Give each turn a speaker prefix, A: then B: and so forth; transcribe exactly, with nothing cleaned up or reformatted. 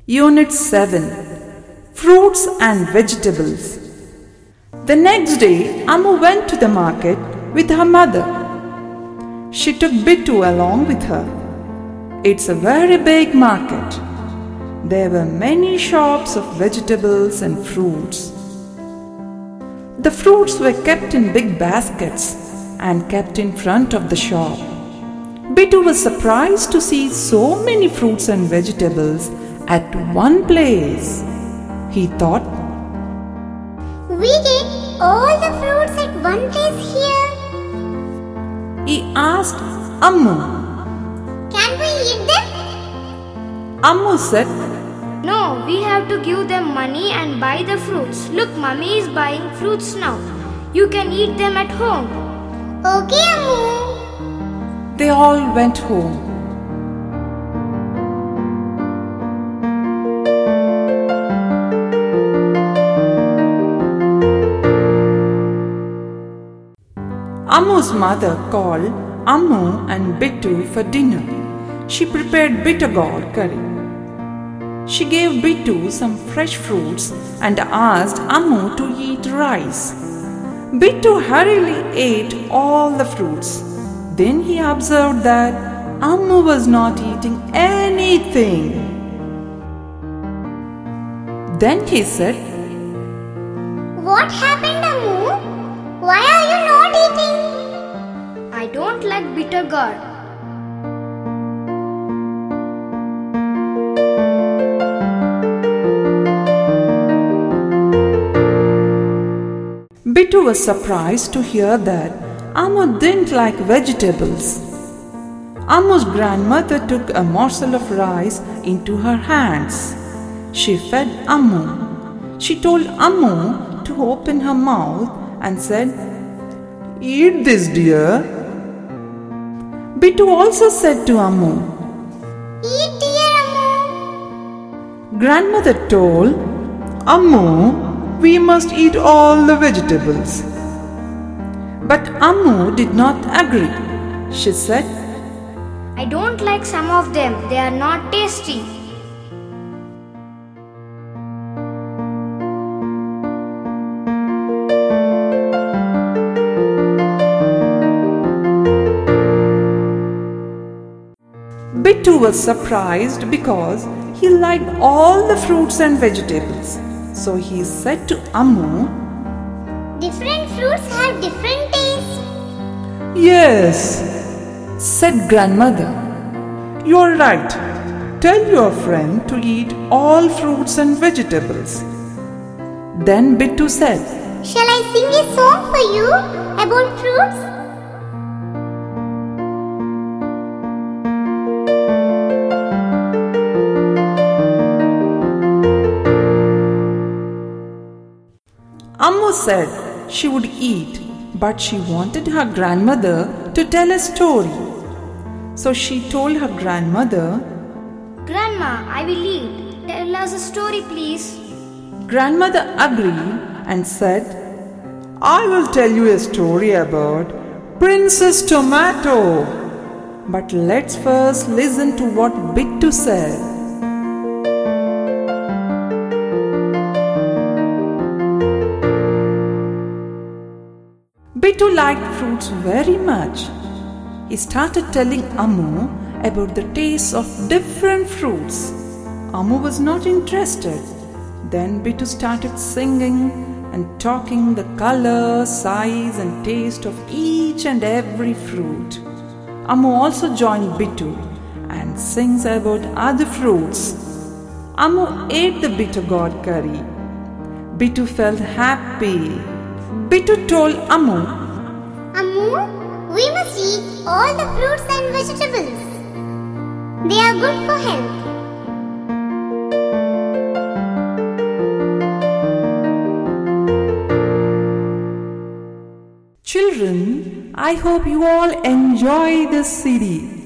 A: Unit seven. Fruits and Vegetables. The next day, Ammu went to the market with her mother. She took Bittu along with her. It's a very big market. There were many shops of vegetables and fruits. The fruits were kept in big baskets and kept in front of the shop. Bittu was surprised to see so many fruits and vegetables at one place. He thought,
B: "We get all the fruits at one place here."
A: He asked Ammu,
B: "Can we eat them?"
A: Ammu said,
C: "No, we have to give them money and buy the fruits. Look, Mummy is buying fruits now. You can eat them at home."
B: "Okay, Ammu."
A: They all went home. Ammu's mother called Ammu and Bittu for dinner. She prepared bitter gourd curry. She gave Bittu some fresh fruits and asked Ammu to eat rice. Bittu hurriedly ate all the fruits. Then he observed that Ammu was not eating anything. Then he said,
B: "What happened, Ammu? Why are you not eating?"
C: "I don't like bitter gourd."
A: Bittu was surprised to hear that Ammu didn't like vegetables. Ammu's grandmother took a morsel of rice into her hands. She fed Ammu. She told Ammu to open her mouth and said, "Eat this, dear." Bittu also said to Ammu,
B: "Eat, dear Ammu."
A: Grandmother told Ammu, "We must eat all the vegetables." But Ammu did not agree. She said,
C: "I don't like some of them. They are not tasty."
A: Bittu was surprised because he liked all the fruits and vegetables. So he said to Ammu,
B: "Different fruits have different tastes."
A: "Yes," said grandmother. "You're right. Tell your friend to eat all fruits and vegetables." Then Bittu said,
B: "Shall I sing a song for you about fruits?"
A: Ammu said she would eat, but she wanted her grandmother to tell a story. So she told her grandmother,
C: "Grandma, I will eat. Tell us a story, please."
A: Grandmother agreed and said, "I will tell you a story about Princess Tomato. But let's first listen to what Bittu said." Bittu liked fruits very much. He started telling Ammu about the tastes of different fruits. Ammu was not interested. Then Bittu started singing and talking the color, size and taste of each and every fruit. Ammu also joined Bittu and sings about other fruits. Ammu ate the bitter gourd curry. Bittu felt happy. Bittu told Ammu,
B: "Ammu, we must eat all the fruits and vegetables. They are good for health."
A: Children, I hope you all enjoy this C D.